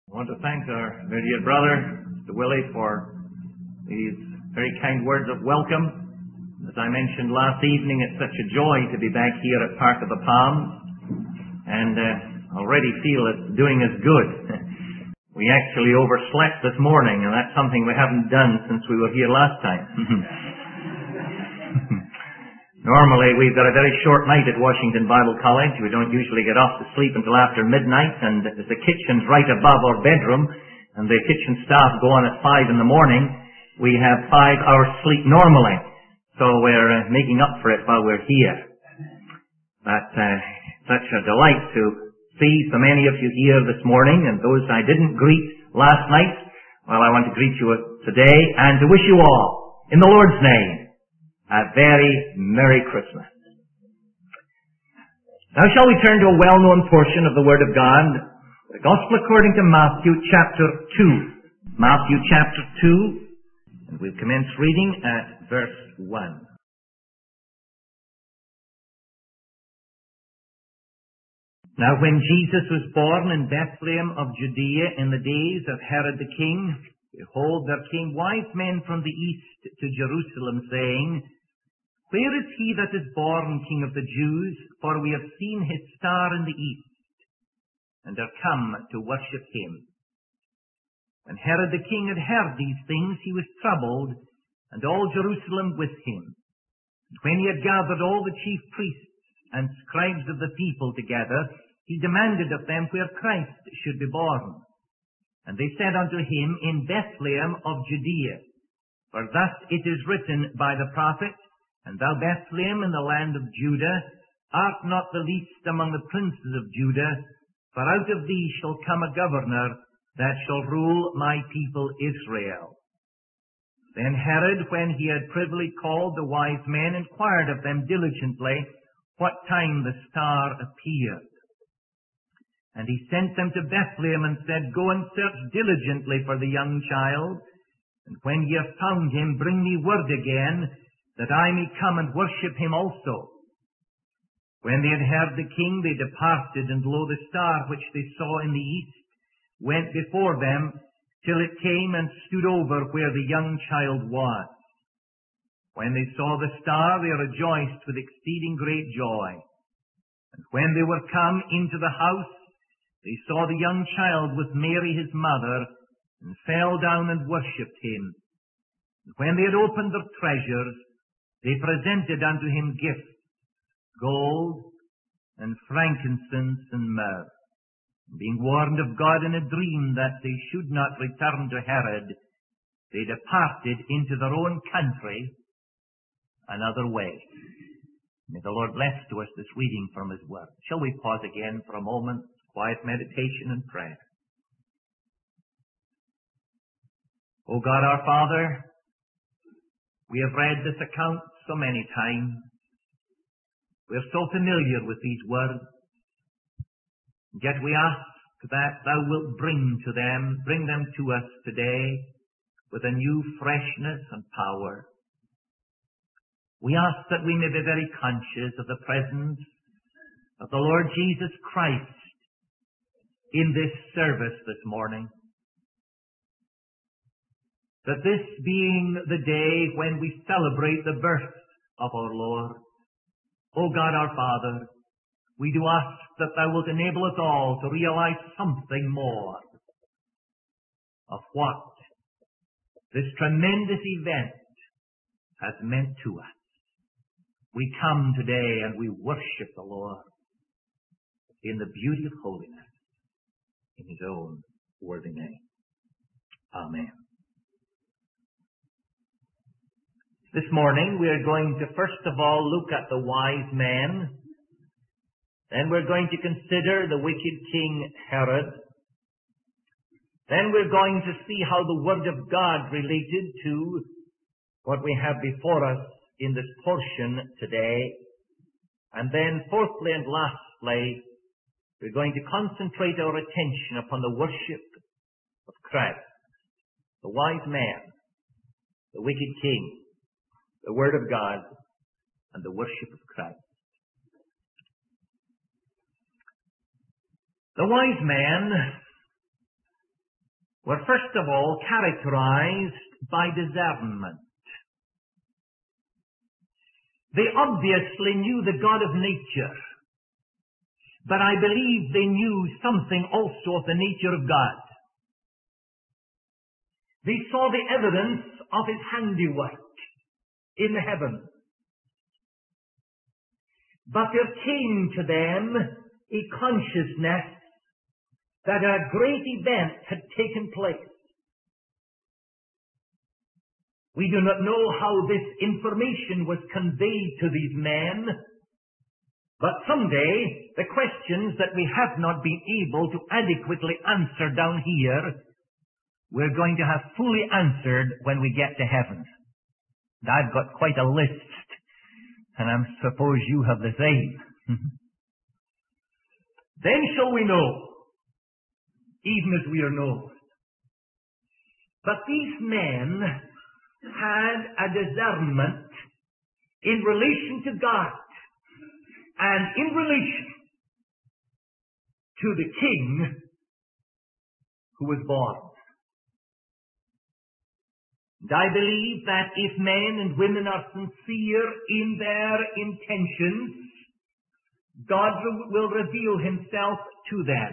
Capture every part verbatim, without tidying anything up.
I want to thank our very dear brother, Mister Willie, for these very kind words of welcome. As I mentioned last evening, it's such a joy to be back here at Park of the Palms, and uh, already feel it's doing us good. We actually overslept this morning, and that's something we haven't done since we were here last time. Normally, we've got a very short night at Washington Bible College. We don't usually get off to sleep until after midnight, and as the kitchen's right above our bedroom, and the kitchen staff go on at five in the morning, we have five hours sleep normally. So we're uh, making up for it while we're here. But uh, such a delight to see so many of you here this morning, and those I didn't greet last night, well, I want to greet you today, and to wish you all, in the Lord's name, a very Merry Christmas. Now shall we turn to a well-known portion of the Word of God, the Gospel according to Matthew chapter two. Matthew chapter two, and we'll commence reading at verse one. Now when Jesus was born in Bethlehem of Judea in the days of Herod the king, behold, there came wise men from the east to Jerusalem, saying, Where is he that is born King of the Jews? For we have seen his star in the east, and are come to worship him. When Herod the king had heard these things, he was troubled, and all Jerusalem with him. And when he had gathered all the chief priests and scribes of the people together, he demanded of them where Christ should be born. And they said unto him, In Bethlehem of Judea. For thus it is written by the prophet, And thou, Bethlehem, in the land of Judah, art not the least among the princes of Judah, for out of thee shall come a governor that shall rule my people Israel. Then Herod, when he had privily called the wise men, inquired of them diligently what time the star appeared. And he sent them to Bethlehem and said, Go and search diligently for the young child, and when ye have found him, bring me word again, that I may come and worship him also. When they had heard the king, they departed, and lo, the star which they saw in the east went before them, till it came and stood over where the young child was. When they saw the star, they rejoiced with exceeding great joy. And when they were come into the house, they saw the young child with Mary his mother, and fell down and worshipped him. And when they had opened their treasures, they presented unto him gifts, gold, and frankincense, and myrrh. Being warned of God in a dream that they should not return to Herod, they departed into their own country another way. May the Lord bless to us this reading from his word. Shall we pause again for a moment, quiet meditation and prayer? O God our Father, we have read this account so many times. We are so familiar with these words. Yet we ask that thou wilt bring to them, bring them to us today with a new freshness and power. We ask that we may be very conscious of the presence of the Lord Jesus Christ in this service this morning. That this being the day when we celebrate the birth of our Lord, O God our Father, we do ask that thou wilt enable us all to realize something more of what this tremendous event has meant to us. We come today and we worship the Lord in the beauty of holiness in his own worthy name. Amen. This morning we are going to first of all look at the wise men. Then we're going to consider the wicked king Herod. Then we're going to see how the Word of God related to what we have before us in this portion today. And then fourthly and lastly, we're going to concentrate our attention upon the worship of Christ, the wise man, the wicked king, the Word of God, and the worship of Christ. The wise man were first of all characterized by discernment. They obviously knew the God of nature, but I believe they knew something also of the nature of God. They saw the evidence of His handiwork in the heavens. But there came to them a consciousness that a great event had taken place. We do not know how this information was conveyed to these men, but someday the questions that we have not been able to adequately answer down here, we're going to have fully answered when we get to heaven. I've got quite a list, and I suppose you have the same. Then shall we know, even as we are known. But these men had a discernment in relation to God and in relation to the King who was born. And I believe that if men and women are sincere in their intentions, God will reveal Himself to them.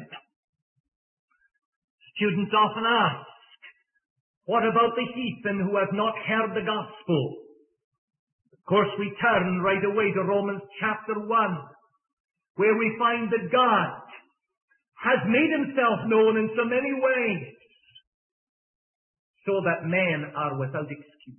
Students often ask, what about the heathen who have not heard the gospel? Of course, we turn right away to Romans chapter one, where we find that God has made Himself known in so many ways, so that men are without excuse.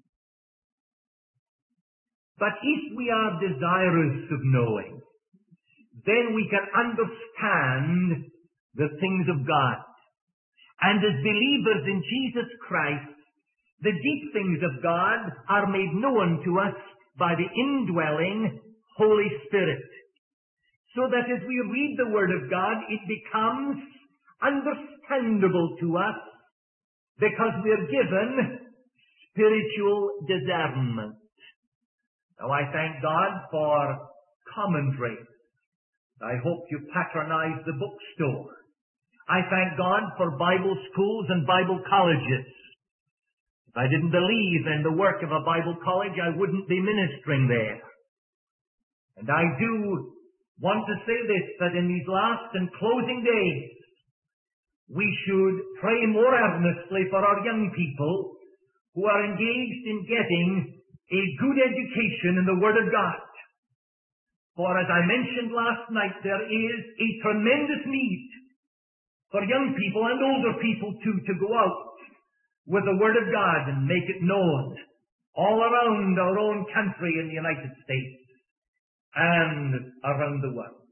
But if we are desirous of knowing, then we can understand the things of God. And as believers in Jesus Christ, the deep things of God are made known to us by the indwelling Holy Spirit. So that as we read the Word of God, it becomes understandable to us because we are given spiritual discernment. Now I thank God for commentaries. I hope you patronize the bookstore. I thank God for Bible schools and Bible colleges. If I didn't believe in the work of a Bible college, I wouldn't be ministering there. And I do want to say this, that in these last and closing days, we should pray more earnestly for our young people who are engaged in getting a good education in the Word of God. For as I mentioned last night, there is a tremendous need for young people and older people too to go out with the Word of God and make it known all around our own country in the United States and around the world.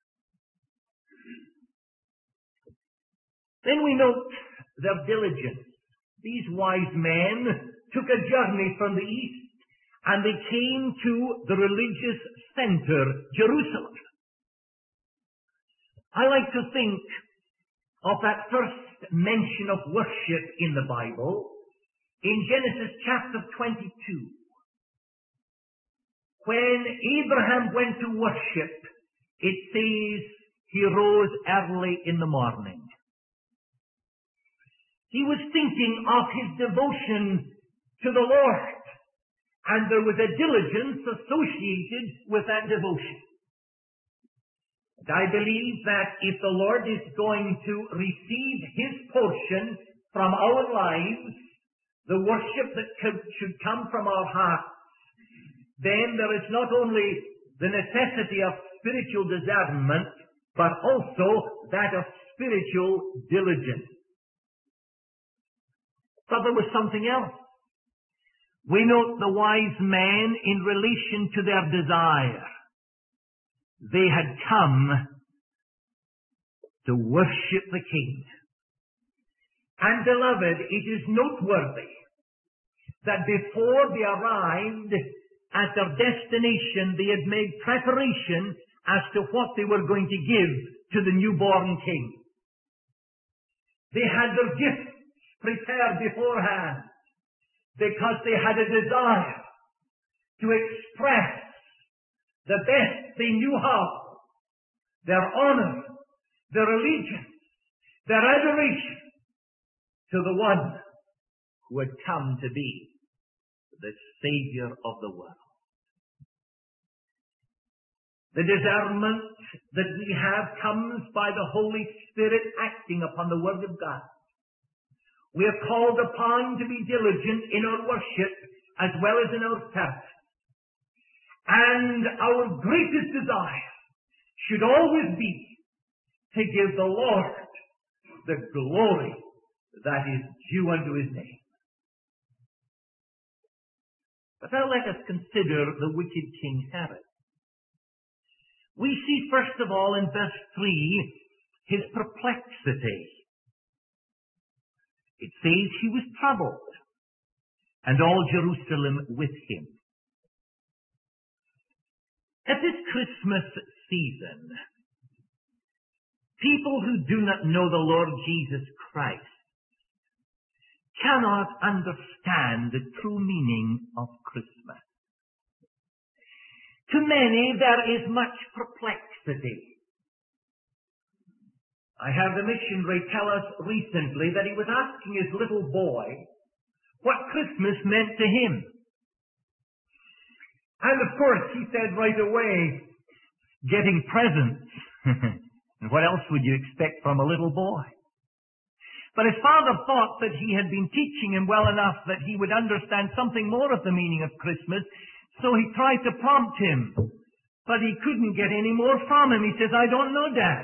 Then we note their diligence. These wise men took a journey from the east and they came to the religious center, Jerusalem. I like to think of that first mention of worship in the Bible in Genesis chapter twenty-two. When Abraham went to worship, it says he rose early in the morning. He was thinking of his devotion to the Lord, and there was a diligence associated with that devotion. And I believe that if the Lord is going to receive His portion from our lives, the worship that could, should come from our hearts, then there is not only the necessity of spiritual discernment, but also that of spiritual diligence. But there was something else. We note the wise men in relation to their desire. They had come to worship the King. And beloved, it is noteworthy that before they arrived at their destination, they had made preparation as to what they were going to give to the newborn King. They had their gifts prepared beforehand because they had a desire to express the best they knew how, their honor, their allegiance, their adoration to the one who had come to be the Savior of the world. The discernment that we have comes by the Holy Spirit acting upon the Word of God. We are called upon to be diligent in our worship as well as in our service. And our greatest desire should always be to give the Lord the glory that is due unto His name. But now let us consider the wicked King Herod. We see first of all in verse three his perplexity. It says he was troubled, and all Jerusalem with him. At this Christmas season, people who do not know the Lord Jesus Christ cannot understand the true meaning of Christmas. To many, there is much perplexity. I heard a missionary tell us recently that he was asking his little boy what Christmas meant to him. And of course, he said right away, getting presents. And what else would you expect from a little boy? But his father thought that he had been teaching him well enough that he would understand something more of the meaning of Christmas. So he tried to prompt him, but he couldn't get any more from him. He says, I don't know, Dad.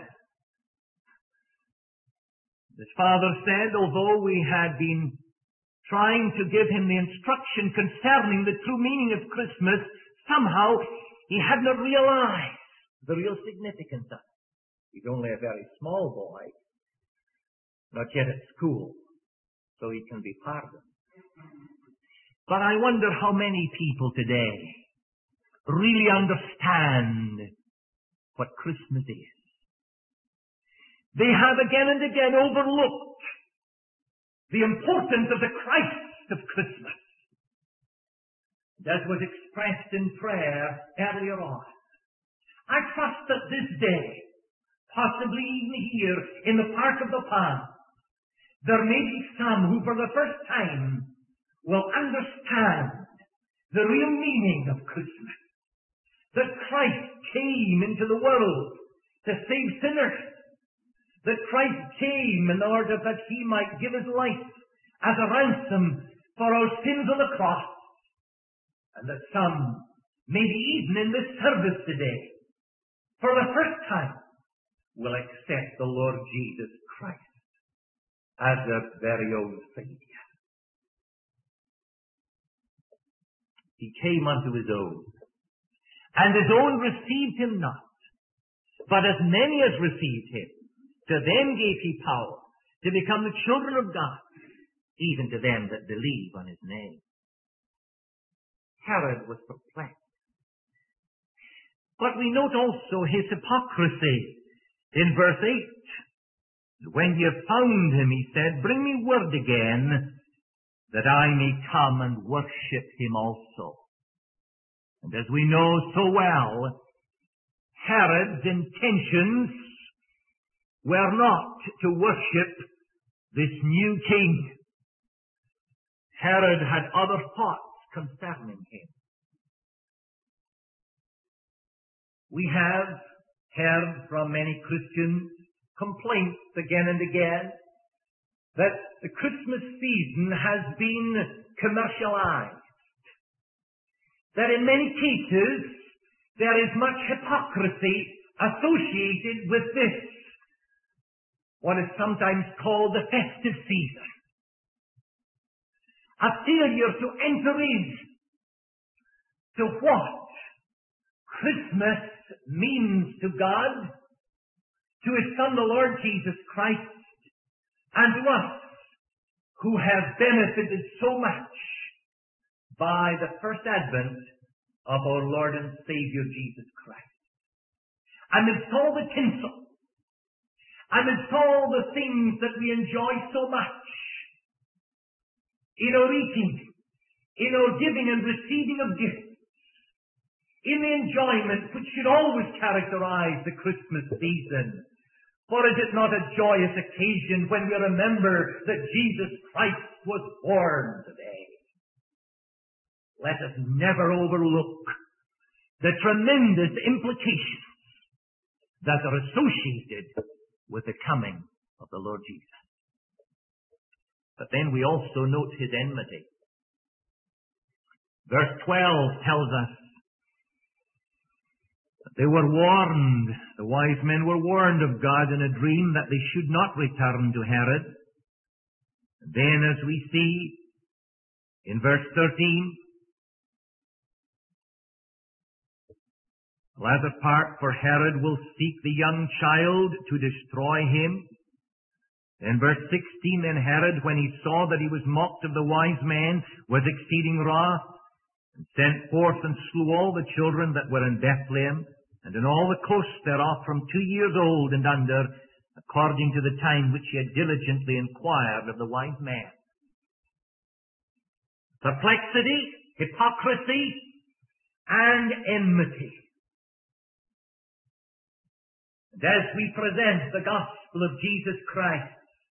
His father said, although we had been trying to give him the instruction concerning the true meaning of Christmas, somehow he had not realized the real significance of it. He's only a very small boy, not yet at school, so he can be pardoned. But I wonder how many people today really understand what Christmas is. They have again and again overlooked the importance of the Christ of Christmas. That was expressed in prayer earlier on. I trust that this day, possibly even here in the Park of the Palms, there may be some who for the first time will understand the real meaning of Christmas. That Christ came into the world to save sinners. That Christ came in order that He might give His life as a ransom for our sins on the cross. And that some, maybe even in this service today, for the first time, will accept the Lord Jesus Christ as their very own Savior. He came unto His own, and His own received Him not. But as many as received Him, to them gave He power to become the children of God, even to them that believe on His name. Herod was perplexed. But we note also his hypocrisy in verse eight. When ye have found Him, he said, bring me word again, that I may come and worship Him also. And as we know so well, Herod's intentions were not to worship this new king. Herod had other thoughts concerning him. We have heard from many Christians complaints again and again that the Christmas season has been commercialized. That in many cases there is much hypocrisy associated with this, what is sometimes called the festive season. A failure to enter in to what Christmas means to God, to His Son, the Lord Jesus Christ, and to us who have benefited so much by the first advent of our Lord and Savior Jesus Christ. Amidst all the tinsel, amidst all the things that we enjoy so much, in our eating, in our giving and receiving of gifts, in the enjoyment which should always characterize the Christmas season, For is it not a joyous occasion when we remember that Jesus Christ was born today? Let us never overlook the tremendous implications that are associated with the coming of the Lord Jesus. But then we also note his enmity. Verse twelve tells us that they were warned, the wise men were warned of God in a dream that they should not return to Herod. And then as we see in verse thirteen, latter part, for Herod will seek the young child to destroy him. In verse sixteen, then Herod, when he saw that he was mocked of the wise men, was exceeding wroth, and sent forth and slew all the children that were in Bethlehem, and in all the coasts thereof from two years old and under, according to the time which he had diligently inquired of the wise men. Perplexity, hypocrisy, and enmity. And as we present the gospel of Jesus Christ,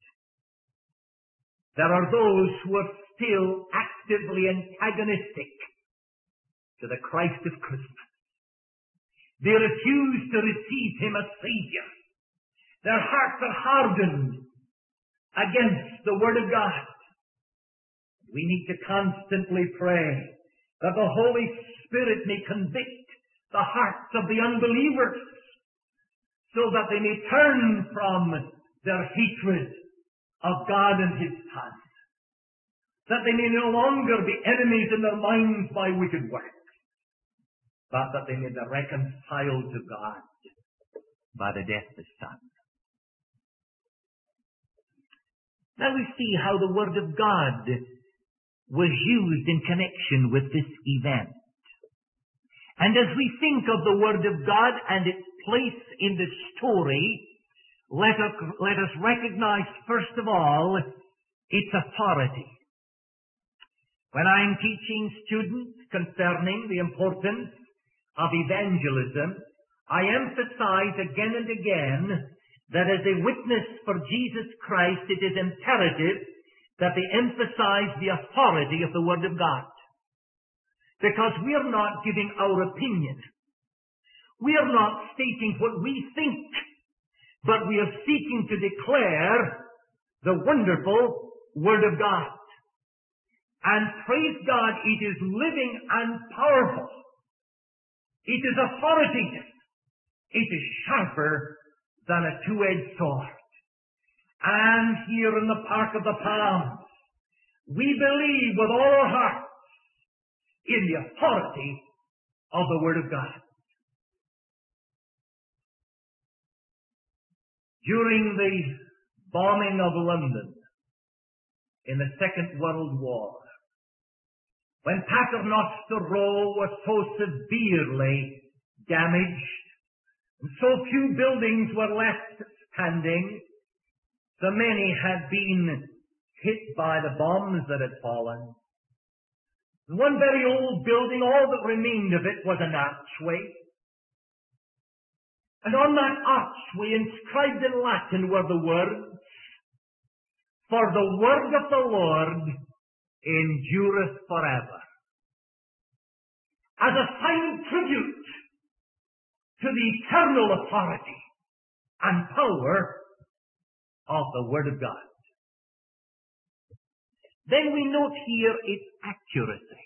there are those who are still actively antagonistic to the Christ of Christmas. They refuse to receive him as Savior. Their hearts are hardened against the Word of God. We need to constantly pray that the Holy Spirit may convict the hearts of the unbelievers, so that they may turn from their hatred of God and his Son, that they may no longer be enemies in their minds by wicked works, but that they may be reconciled to God by the death of his Son. Now we see how the Word of God was used in connection with this event. And as we think of the Word of God and its place in the story, let us, let us recognize, first of all, its authority. When I'm teaching students concerning the importance of evangelism, I emphasize again and again that as a witness for Jesus Christ, it is imperative that they emphasize the authority of the Word of God. Because we are not giving our opinion. We are not stating what we think, but we are seeking to declare the wonderful Word of God. And praise God, it is living and powerful. It is authoritative. It is sharper than a two-edged sword. And here in the Park of the Palms, we believe with all our hearts in the authority of the Word of God. During the bombing of London in the Second World War, when Paternoster Row was so severely damaged, and so few buildings were left standing, so many had been hit by the bombs that had fallen. One very old building, all that remained of it was an archway. And on that archway, inscribed in Latin, were the words, "For the word of the Lord endureth forever." As a fine tribute to the eternal authority and power of the Word of God. Then we note here its accuracy.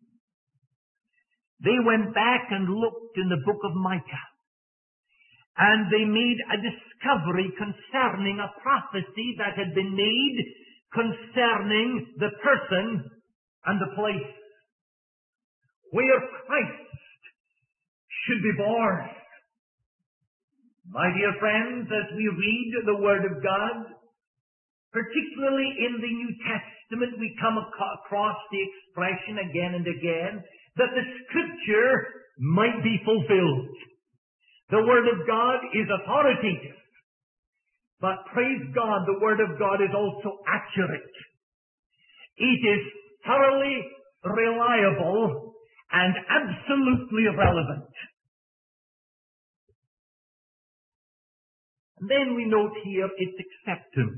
They went back and looked in the book of Micah, and they made a discovery concerning a prophecy that had been made concerning the person and the place where Christ should be born. My dear friends, as we read the Word of God, particularly in the New Testament, we come across the expression again and again that the Scripture might be fulfilled. The Word of God is authoritative, but praise God, the Word of God is also accurate. It is thoroughly reliable and absolutely relevant. Then we note here its acceptance.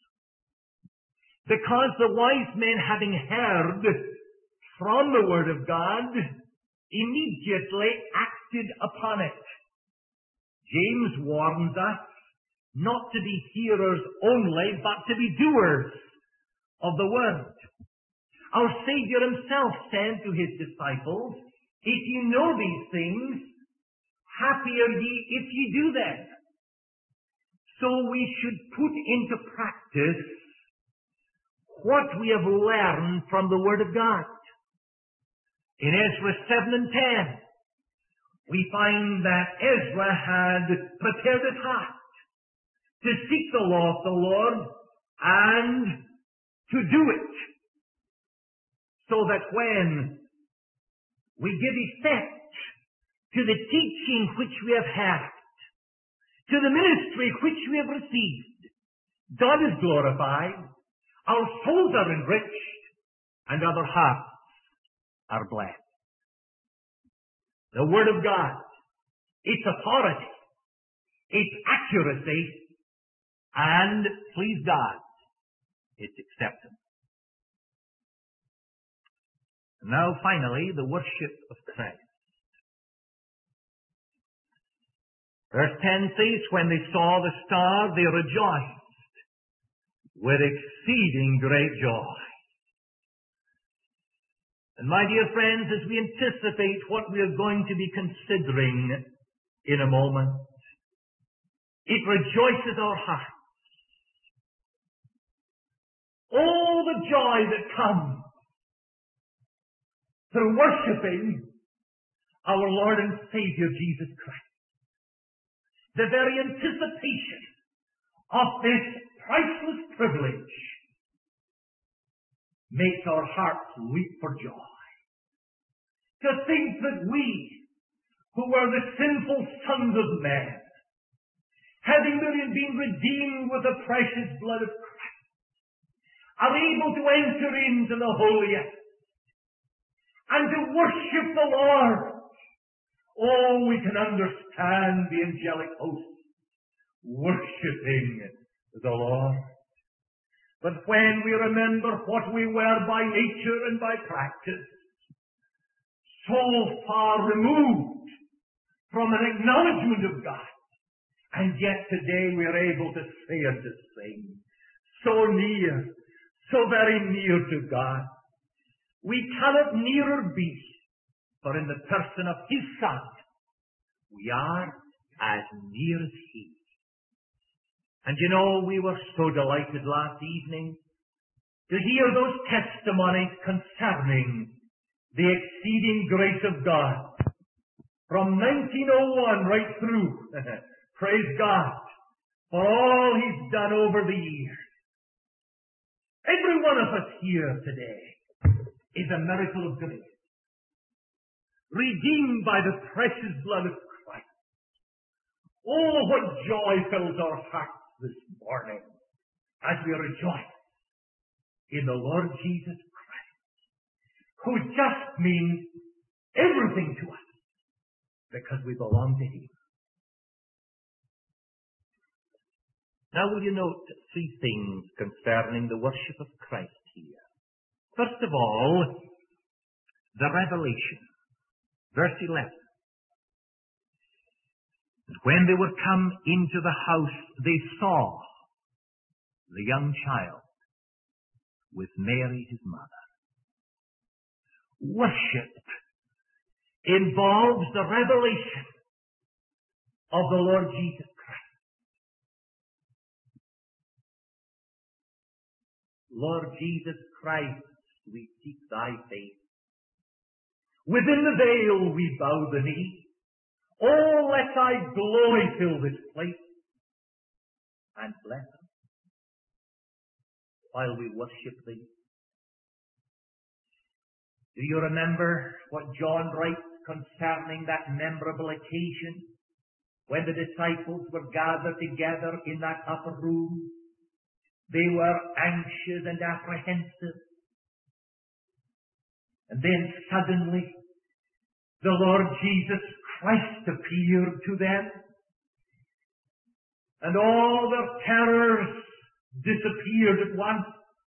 Because the wise men, having heard from the Word of God, immediately acted upon it. James warns us not to be hearers only, but to be doers of the Word. Our Savior himself said to his disciples, if you know these things, happy are ye if ye do them. So we should put into practice what we have learned from the Word of God. In Ezra seven and ten, we find that Ezra had prepared his heart to seek the law of the Lord and to do it, so that when we give effect to the teaching which we have heard, to the ministry which we have received, God is glorified, our souls are enriched, and other hearts are blessed. The Word of God, its authority, its accuracy, and, please God, its acceptance. Now, finally, the worship of Christ. Verse ten says, when they saw the star, they rejoiced with exceeding great joy. And my dear friends, as we anticipate what we are going to be considering in a moment, it rejoices our hearts. All the joy that comes through worshiping our Lord and Savior Jesus Christ. The very anticipation of this priceless privilege makes our hearts leap for joy. To think that we, who were the sinful sons of men, having been redeemed with the precious blood of Christ, are able to enter into the holiest and to worship the Lord. Oh, we can understand the angelic hosts worshiping the Lord. But when we remember what we were by nature and by practice, so far removed from an acknowledgement of God, and yet today we are able to say and to sing, so near, so very near to God. We cannot nearer be, for in the person of His Son, we are as near as He. And you know, we were so delighted last evening to hear those testimonies concerning the exceeding grace of God. From nineteen oh one right through. Praise God for all He's done over the years. Every one of us here today is a miracle of grace, redeemed by the precious blood of Christ. Oh, what joy fills our hearts this morning as we rejoice in the Lord Jesus Christ, who just means everything to us because we belong to Him. Now will you note three things concerning the worship of Christ here. First of all, the revelation. Verse eleven. And when they were come into the house, they saw the young child with Mary his mother. Worship involves the revelation of the Lord Jesus Christ. Lord Jesus Christ, we seek thy face. Within the veil we bow the knee. Oh, let thy glory fill this place and bless us while we worship thee. Do you remember what John writes concerning that memorable occasion when the disciples were gathered together in that upper room? They were anxious and apprehensive. And then suddenly, the Lord Jesus Christ appeared to them. and all their terrors disappeared at once.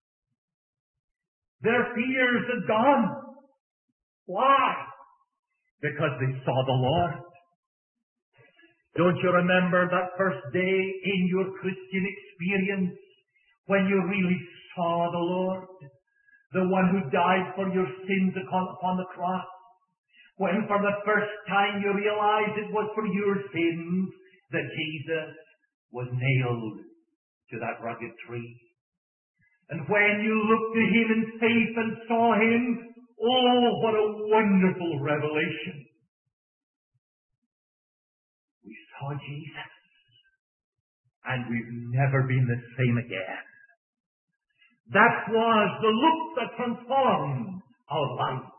Their fears had gone. Why? Because they saw the Lord. Don't you remember that first day in your Christian experience when you really saw the Lord? The one who died for your sins upon the cross. When for the first time you realized it was for your sins that Jesus was nailed to that rugged tree. And when you looked to Him in faith and saw Him, oh, what a wonderful revelation. We saw Jesus, and we've never been the same again. That was the look that transformed our lives.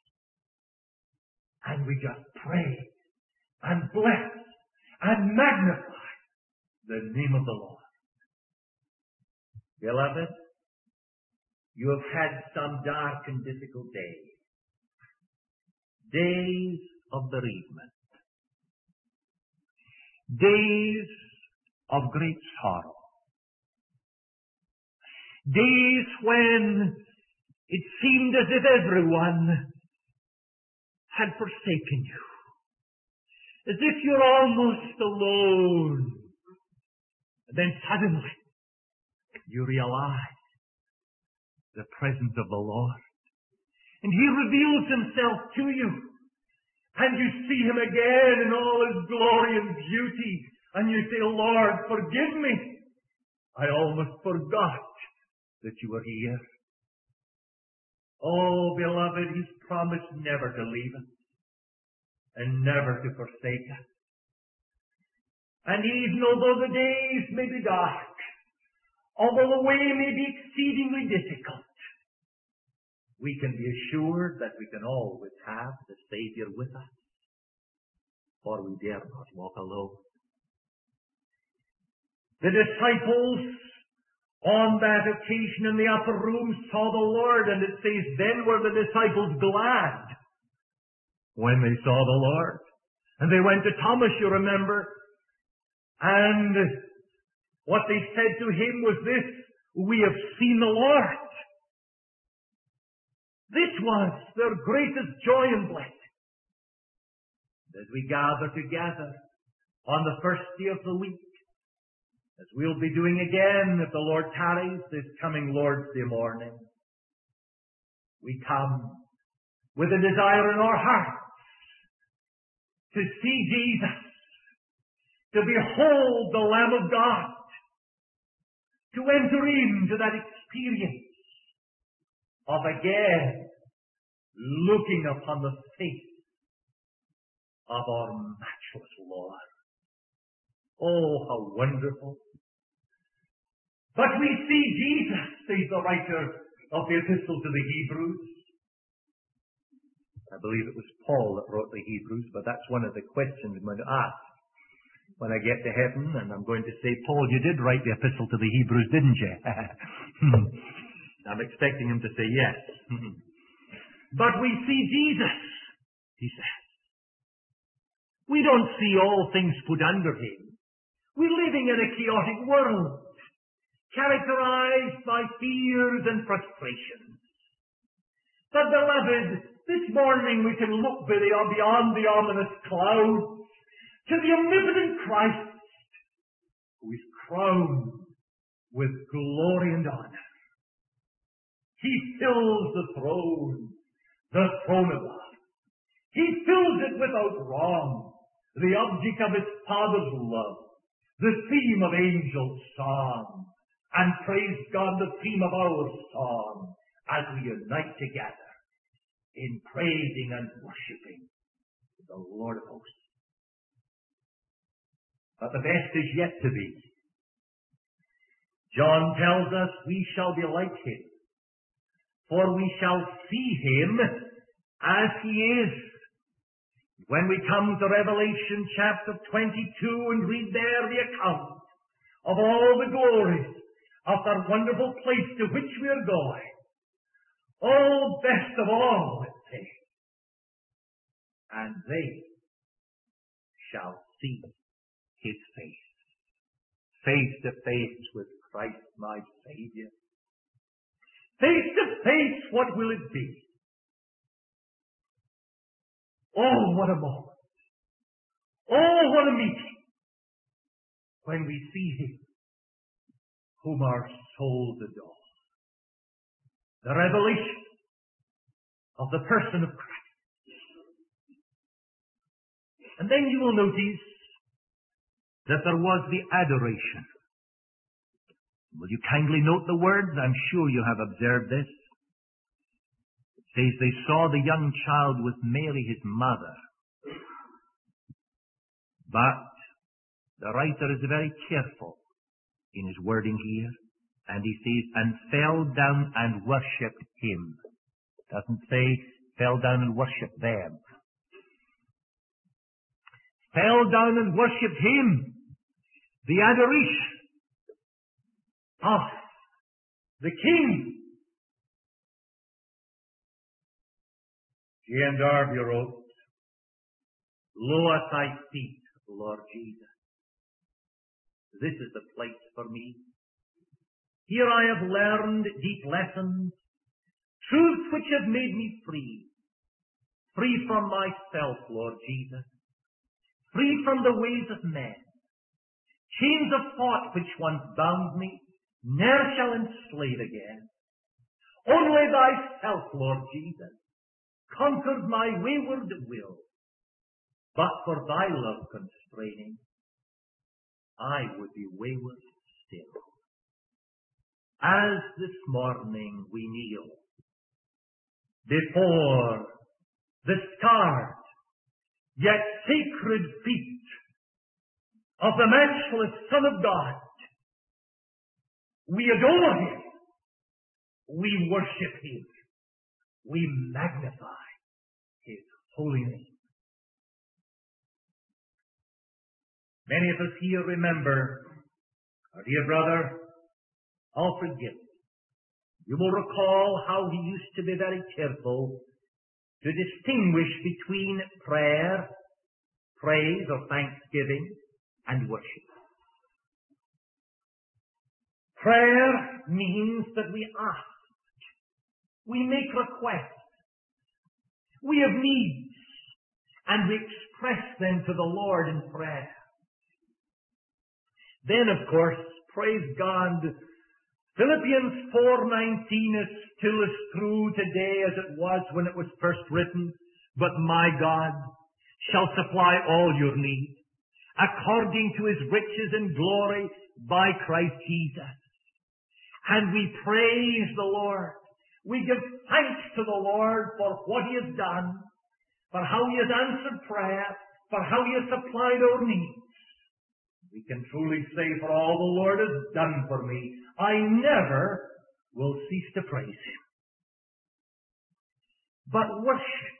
And we just pray and bless and magnify the name of the Lord. Beloved, you have had some dark and difficult days. Days of bereavement. Days of great sorrow. Days when it seemed as if everyone had forsaken you. As if you're almost alone. And then suddenly you realize the presence of the Lord. And He reveals Himself to you. And you see Him again in all His glory and beauty. And you say, Lord, forgive me. I almost forgot that you were here. Oh, beloved, He's promised never to leave us and never to forsake us. And even although the days may be dark, although the way may be exceedingly difficult, we can be assured that we can always have the Savior with us, for we dare not walk alone. The disciples on that occasion in the upper room saw the Lord, and it says, then were the disciples glad when they saw the Lord. And they went to Thomas, you remember, and what they said to him was this, we have seen the Lord. This was their greatest joy and blessing. As we gather together on the first day of the week, as we'll be doing again if the Lord tarries this coming Lord's Day morning, we come with a desire in our hearts to see Jesus, to behold the Lamb of God, to enter into that experience of again looking upon the face of our matchless Lord. Oh, how wonderful. But we see Jesus, says the writer of the Epistle to the Hebrews. I believe it was Paul that wrote the Hebrews, but that's one of the questions I'm going to ask when I get to heaven, and I'm going to say, Paul, you did write the Epistle to the Hebrews, didn't you? I'm expecting him to say yes. But we see Jesus, he says. We don't see all things put under Him. We're living in a chaotic world, characterized by fears and frustrations. But beloved, this morning we can look beyond the ominous clouds to the omnipotent Christ, who is crowned with glory and honor. He fills the throne, the throne above. He fills it without wrong, the object of His Father's love, the theme of angels' song, and praise God, the theme of our song, as we unite together in praising and worshiping the Lord of hosts. But the best is yet to be. John tells us we shall be like Him, for we shall see Him as He is. When we come to Revelation chapter twenty-two and read there the account of all the glories of that wonderful place to which we are going. Oh, best of all, it says, and they shall see His face. face to face with Christ my Savior. Face to face, what will it be? Oh, what a moment. Oh, what a meeting. When we see Him whom our souls adore. The revelation of the person of Christ. And then you will notice that there was the adoration. Will you kindly note the words? I'm sure you have observed this. It says they saw the young child with Mary his mother. But the writer is very careful in his wording here. And he says, and fell down and worshipped him. It doesn't say fell down and worshipped them. Fell down and worshipped him. The adoration of the King. J N Darby wrote, Lo at thy feet, Lord Jesus. This is the place for me. Here I have learned deep lessons, truths which have made me free. Free from myself, Lord Jesus. Free from the ways of men. Chains of thought which once bound me, ne'er shall enslave again. Only thyself, Lord Jesus, conquered my wayward will. But for thy love constraining, I would be wayward still. As this morning we kneel before the scarred yet sacred feet of the matchless Son of God, we adore Him, we worship Him, we magnify His holy name. Many of us here remember our dear brother Alfred Gibbs. You will recall how he used to be very careful to distinguish between prayer, praise or thanksgiving, and worship. Prayer means that we ask, we make requests, we have needs, and we express them to the Lord in prayer. Then, of course, praise God, Philippians four nineteen is still as true today as it was when it was first written. But my God shall supply all your need according to His riches and glory by Christ Jesus. And we praise the Lord. We give thanks to the Lord for what He has done, for how He has answered prayer, for how He has supplied our needs. We can truly say, for all the Lord has done for me, I never will cease to praise Him. But worship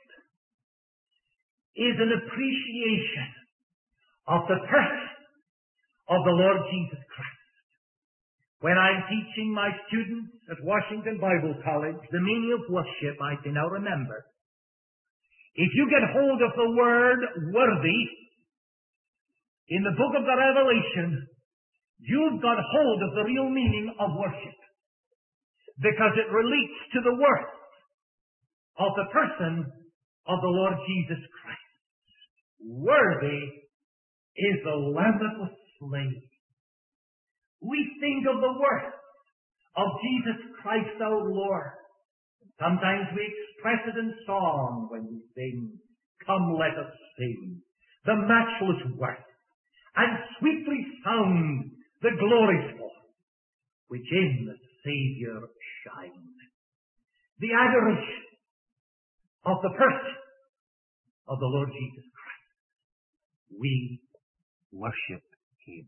is an appreciation of the person of the Lord Jesus Christ. When I'm teaching my students at Washington Bible College the meaning of worship, I say, now remember, if you get hold of the word worthy in the book of the Revelation, you've got hold of the real meaning of worship, because it relates to the worth of the person of the Lord Jesus Christ. Worthy is the Lamb that was slain. We think of the worth of Jesus Christ our Lord. Sometimes we express it in song when we sing, Come let us sing, the matchless worth, and sweetly sound the glories forth, which in the Savior shine. The adoration of the person of the Lord Jesus Christ. We worship Him.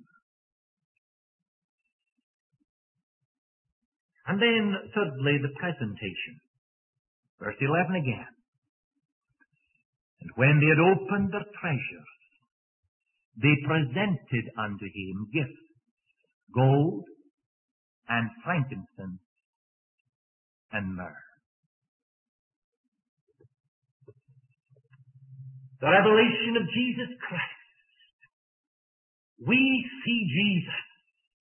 And then, thirdly, the presentation. Verse eleven again. And when they had opened their treasures, they presented unto Him gifts, gold and frankincense and myrrh. The revelation of Jesus Christ. We see Jesus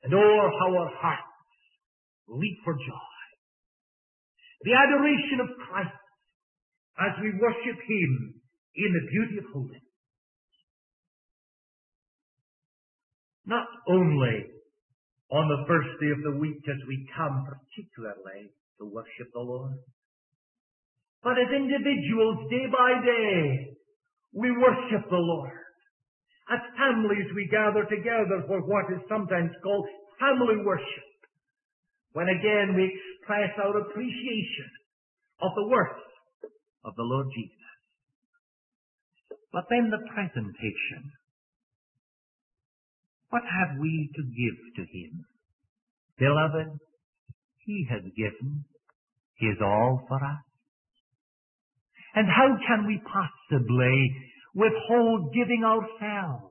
And oh, how our hearts leap for joy. The adoration of Christ as we worship Him in the beauty of holiness. Not only on the first day of the week as we come particularly to worship the Lord, but as individuals day by day we worship the Lord. As families we gather together for what is sometimes called family worship, when again we express our appreciation of the worth of the Lord Jesus. But then the presentation. What have we to give to Him? Beloved, He has given His all for us. And how can we possibly withhold giving ourselves?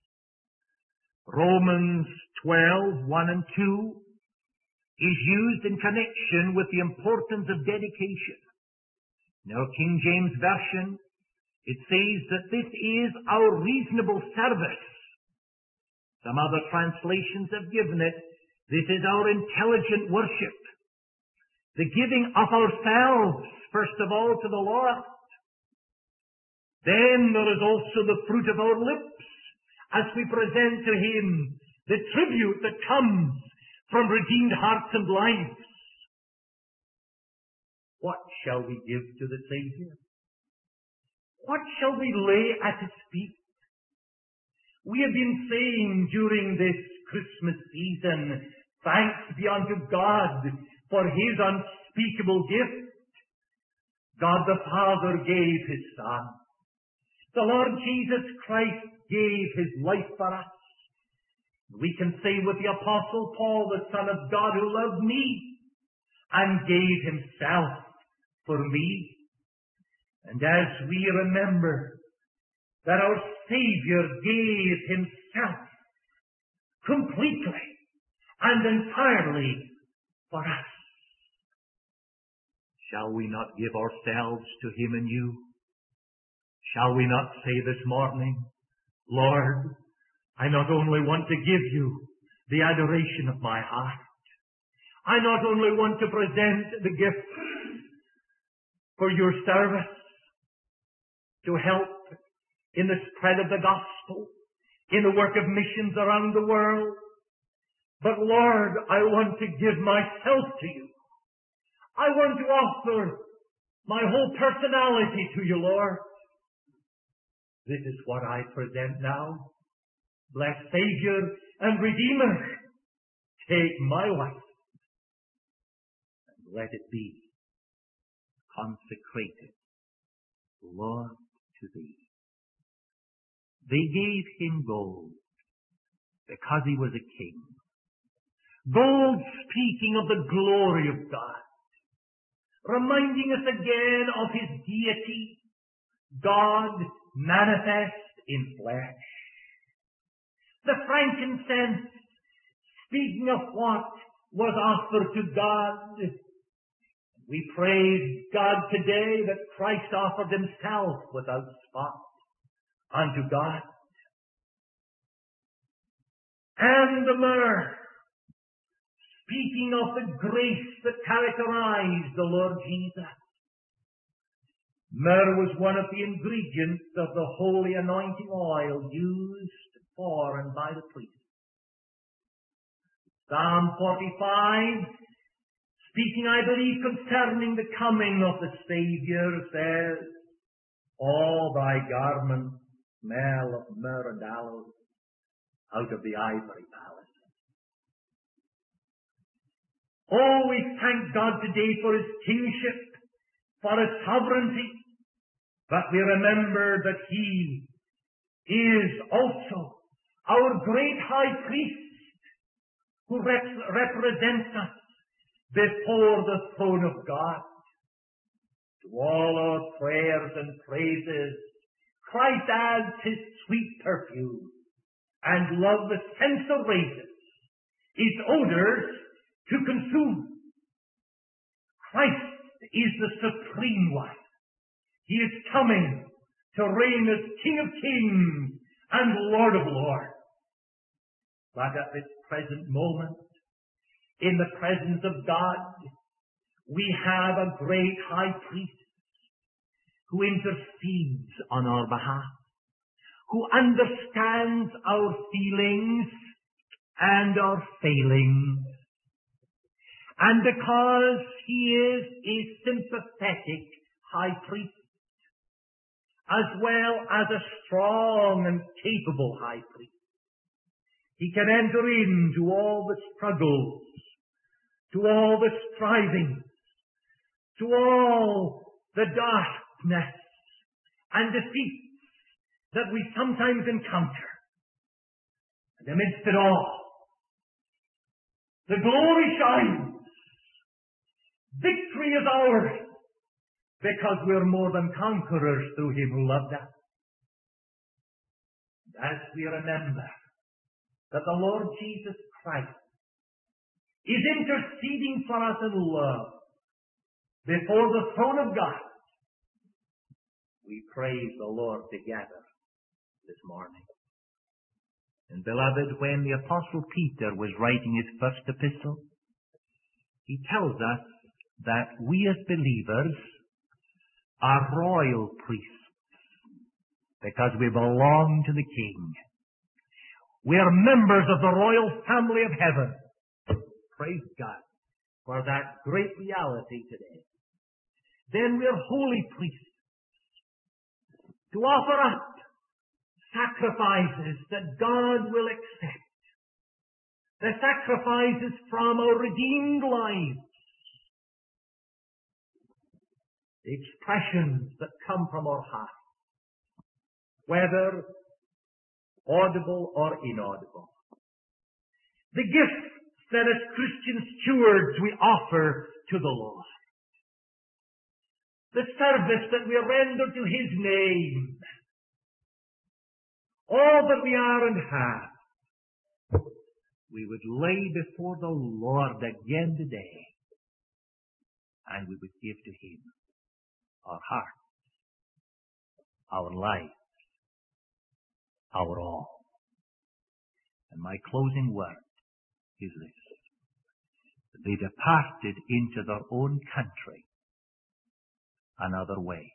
Romans twelve, one and two is used in connection with the importance of dedication. In our King James Version, it says that this is our reasonable service. Some other translations have given it, this is our intelligent worship. The giving of ourselves, first of all, to the Lord. Then there is also the fruit of our lips, as we present to Him the tribute that comes from redeemed hearts and lives. What shall we give to the Savior? What shall we lay at His feet? We have been saying during this Christmas season, thanks be unto God for His unspeakable gift. God the Father gave His Son. The Lord Jesus Christ gave His life for us. We can say with the Apostle Paul, the Son of God who loved me and gave Himself for me. And as we remember that our Savior gave Himself completely and entirely for us, shall we not give ourselves to Him anew? Shall we not say this morning, Lord, I not only want to give You the adoration of my heart, I not only want to present the gift for Your service, to help in the spread of the gospel, in the work of missions around the world. But Lord, I want to give myself to You. I want to offer my whole personality to You, Lord. This is what I present now. Blessed Savior and Redeemer, take my life and let it be consecrated, Lord, to Thee. They gave Him gold because He was a king. Gold speaking of the glory of God, reminding us again of His deity, God manifest in flesh. The frankincense speaking of what was offered to God. We praise God today that Christ offered Himself without spot unto God. And the myrrh, speaking of the grace that characterized the Lord Jesus. Myrrh was one of the ingredients of the holy anointing oil used for and by the priest. Psalm forty-five, speaking, I believe, concerning the coming of the Savior, says, all Thy garments smell of myrrh and aloes out of the ivory palace. Oh, we thank God today for His kingship, for His sovereignty, but we remember that He is also our great high priest who rep- represents us before the throne of God. To all our prayers and praises, Christ adds His sweet perfume, and love the censer raises its odors to consume. Christ is the supreme one. He is coming to reign as King of Kings and Lord of Lords. But at this present moment, in the presence of God, we have a great high priest who intercedes on our behalf, who understands our feelings and our failings. And because he is a sympathetic high priest, as well as a strong and capable high priest, he can enter into all the struggles, to all the strivings, to all the darkness and defeats that we sometimes encounter. And amidst it all, the glory shines. Victory is ours, because we're more than conquerors through him who loved us. And as we remember that the Lord Jesus Christ is interceding for us in love before the throne of God, we praise the Lord together this morning. And beloved, when the Apostle Peter was writing his first epistle, he tells us that we as believers are royal priests because we belong to the King. We are members of the royal family of heaven. Praise God for that great reality today. Then we are holy priests to offer up sacrifices that God will accept. The sacrifices from our redeemed lives. The expressions that come from our heart, whether audible or inaudible. The gifts that as Christian stewards we offer to the Lord. The service that we render to his name. All that we are and have, we would lay before the Lord again today, and we would give to him our hearts, our lives, our all. And my closing word is this: they departed into their own country another way.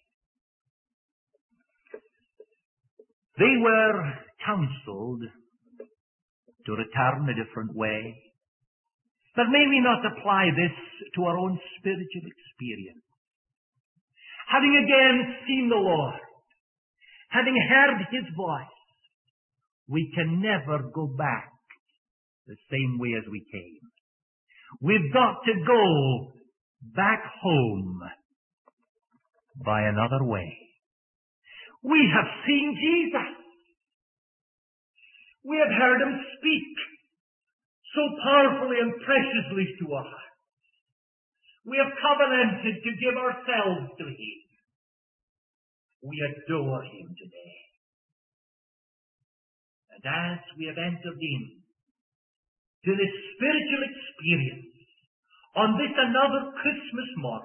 They were counseled to return a different way. But may we not apply this to our own spiritual experience? Having again seen the Lord, having heard his voice, we can never go back the same way as we came. We've got to go back home by another way. We have seen Jesus. We have heard him speak so powerfully and preciously to our hearts. We have covenanted to give ourselves to him. We adore him today. And as we have entered in to this spiritual experience on this another Christmas morning,